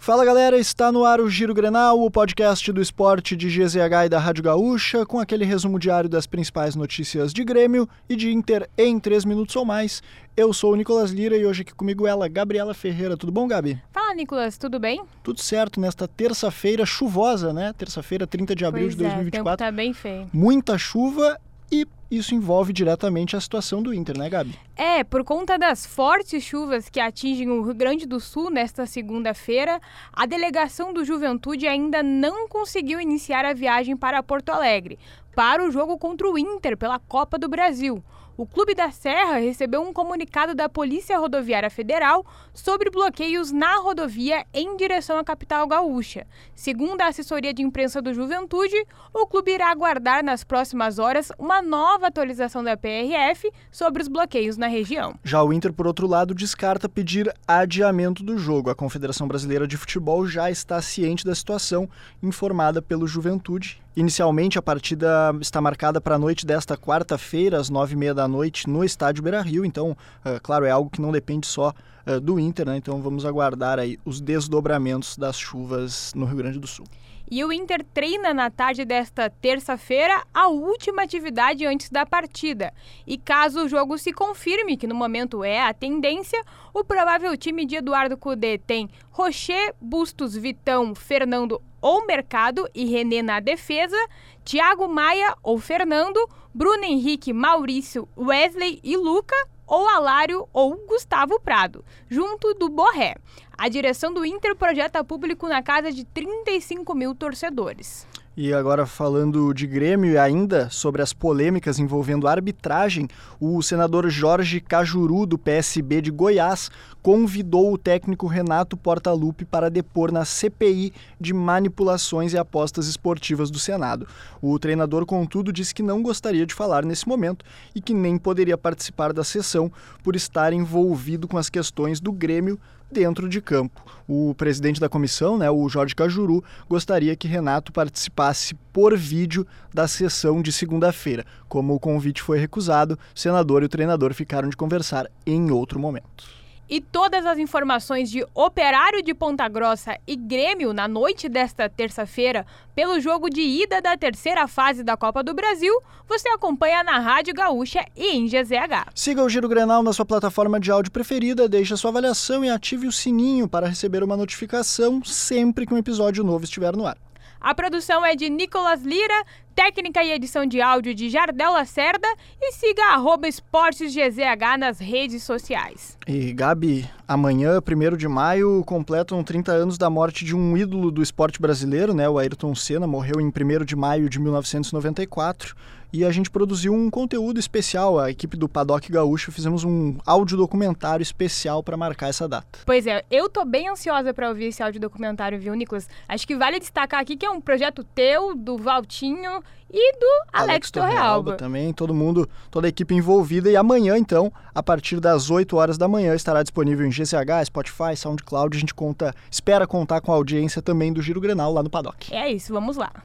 Fala galera, está no ar o Giro Grenal, o podcast do esporte de GZH e da Rádio Gaúcha, com aquele resumo diário das principais notícias de Grêmio e de Inter em 3 minutos ou mais. Eu sou o Nicolas Lira e hoje aqui comigo ela, Gabriela Ferreira. Tudo bom, Gabi? Fala, Nicolas, tudo bem? Tudo certo, nesta terça-feira chuvosa, né? Terça-feira, 30 de abril de 2024. O tempo tá bem feio. Muita chuva e isso envolve diretamente a situação do Inter, né, Gabi? Por conta das fortes chuvas que atingem o Rio Grande do Sul nesta segunda-feira, a delegação do Juventude ainda não conseguiu iniciar a viagem para Porto Alegre, para o jogo contra o Inter pela Copa do Brasil. O Clube da Serra recebeu um comunicado da Polícia Rodoviária Federal sobre bloqueios na rodovia em direção à capital gaúcha. Segundo a assessoria de imprensa do Juventude, o clube irá aguardar nas próximas horas uma nova atualização da PRF sobre os bloqueios na região. Já o Inter, por outro lado, descarta pedir adiamento do jogo. A Confederação Brasileira de Futebol já está ciente da situação, informada pelo Juventude. Inicialmente, a partida está marcada para a noite desta quarta-feira, às 9h30 da noite, no estádio Beira-Rio. Então, claro, é algo que não depende só do Inter, né? Então vamos aguardar aí os desdobramentos das chuvas no Rio Grande do Sul. E o Inter treina na tarde desta terça-feira a última atividade antes da partida. E caso o jogo se confirme, que no momento é a tendência, o provável time de Eduardo Cudê tem Rocher, Bustos, Vitão, Fernando ou Mercado e René na defesa, Thiago Maia ou Fernando, Bruno Henrique, Maurício, Wesley e Luca, ou Alário ou Gustavo Prado, junto do Borré. A direção do Inter projeta público na casa de 35 mil torcedores. E agora falando de Grêmio e ainda sobre as polêmicas envolvendo a arbitragem, o senador Jorge Cajuru, do PSB de Goiás, convidou o técnico Renato Portaluppi para depor na CPI de manipulações e apostas esportivas do Senado. O treinador, contudo, disse que não gostaria de falar nesse momento e que nem poderia participar da sessão por estar envolvido com as questões do Grêmio dentro de campo. O presidente da comissão, o Jorge Cajuru, gostaria que Renato participasse por vídeo da sessão de segunda-feira. Como o convite foi recusado, o senador e o treinador ficaram de conversar em outro momento. E todas as informações de Operário de Ponta Grossa e Grêmio na noite desta terça-feira, pelo jogo de ida da terceira fase da Copa do Brasil, você acompanha na Rádio Gaúcha e em GZH. Siga o Giro Grenal na sua plataforma de áudio preferida, deixe a sua avaliação e ative o sininho para receber uma notificação sempre que um episódio novo estiver no ar. A produção é de Nicolas Lira, técnica e edição de áudio de Jardel Lacerda e siga @esportesgzh nas redes sociais. E Gabi, amanhã, 1º de maio, completam 30 anos da morte de um ídolo do esporte brasileiro, o Ayrton Senna, morreu em 1º de maio de 1994. E a gente produziu um conteúdo especial, a equipe do Paddock Gaúcho, fizemos um audiodocumentário especial para marcar essa data. Pois é, eu tô bem ansiosa para ouvir esse audiodocumentário, viu, Nicolas? Acho que vale destacar aqui que é um projeto teu, do Valtinho e do Alex Torrealba. Também, toda a equipe envolvida. E amanhã, então, a partir das 8 horas da manhã, estará disponível em GZH, Spotify, SoundCloud. A gente espera contar com a audiência também do Giro Grenal lá no Paddock. É isso, vamos lá.